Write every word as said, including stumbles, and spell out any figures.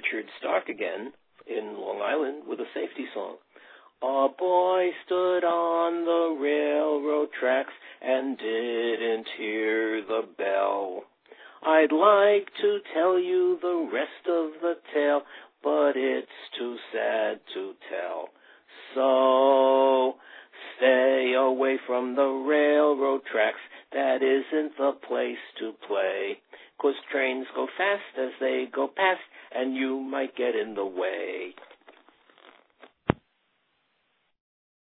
Richard Stark again in Long Island with a safety song. A boy stood on the railroad tracks and didn't hear the bell. I'd like to tell you the rest of the tale, but it's too sad to tell. So stay away from the railroad tracks, that isn't the place to play. 'Cause trains go fast as they go past, and you might get in the way.